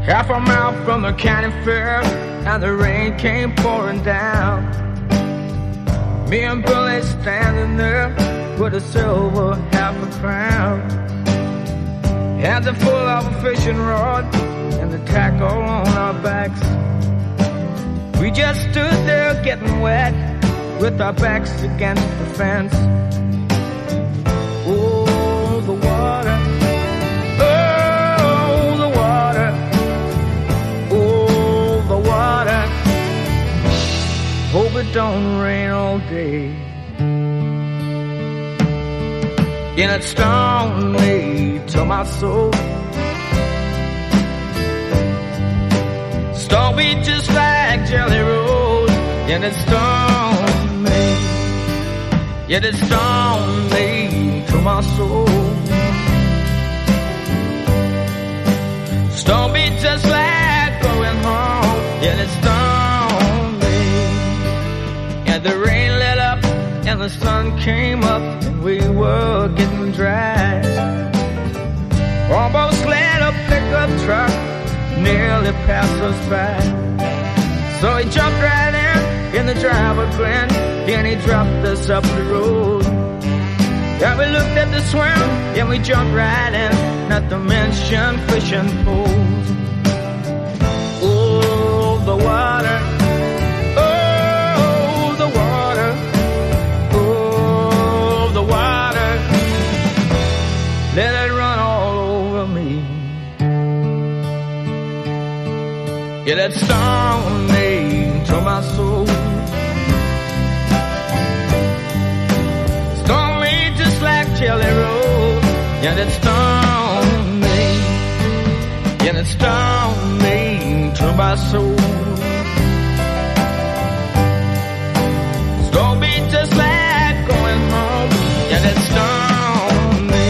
Half a mile from the county fair, and the rain came pouring down. Me and Billy standing there with a silver half a crown. Hands are full of a fishing rod and the tackle on our backs. We just stood there getting wet with our backs against the fence. Oh, the water. Oh, the water. Oh, the water. Hope it don't rain all day. And it stung me to my soul. Stung me just like Jelly Roll. And it stung me. Yet it stung me to my soul. Stung me just like going home. Yet it stung me. And the rain let up and the sun came up, and we were getting dry. Almost let a pickup truck nearly pass us by. So he jumped right in the driver grinned, and he dropped us up the road. Yeah, we looked at the swim, and we jumped right in, not to mention fishing poles. Oh, the water. Oh, the water. Oh, the water. Let it run all over me. Yeah, that stung me to my soul. Stung me just like Jelly Roll. And it stung me. And it stung me to my soul. Stung me just like going home. And it stung me.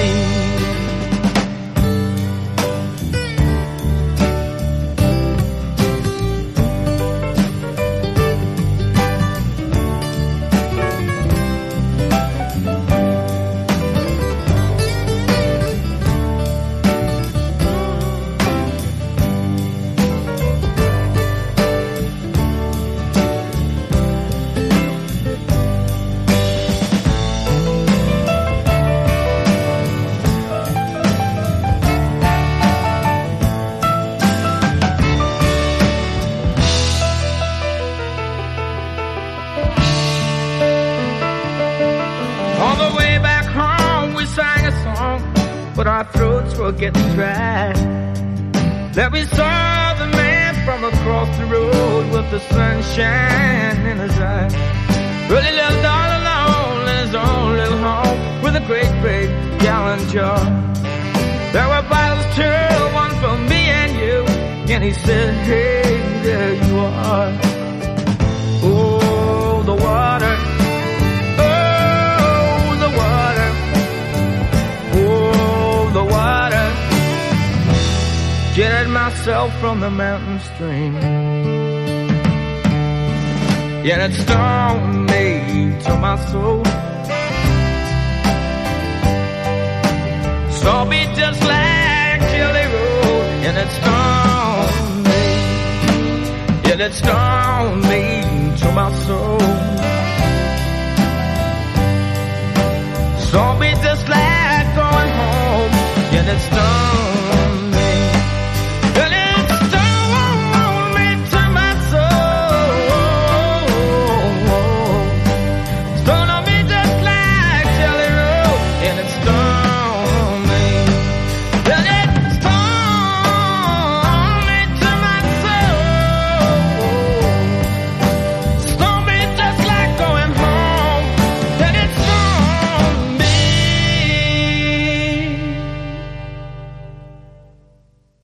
But our throats were getting dry. Then we saw the man from across the road with the sunshine in his eyes. Well, he lived all alone in his own little home with a great big gallon jar. There were bottles too, one for me and you. And he said, hey, there you are. Oh, the water. Oh, the water. Oh, the water. Jetted myself from the mountain stream. Yet it stung me to my soul. Stung me just like Jelly Roll. And it stung me. Yet it stung me to my soul. Stung me just like going home. Yet it stung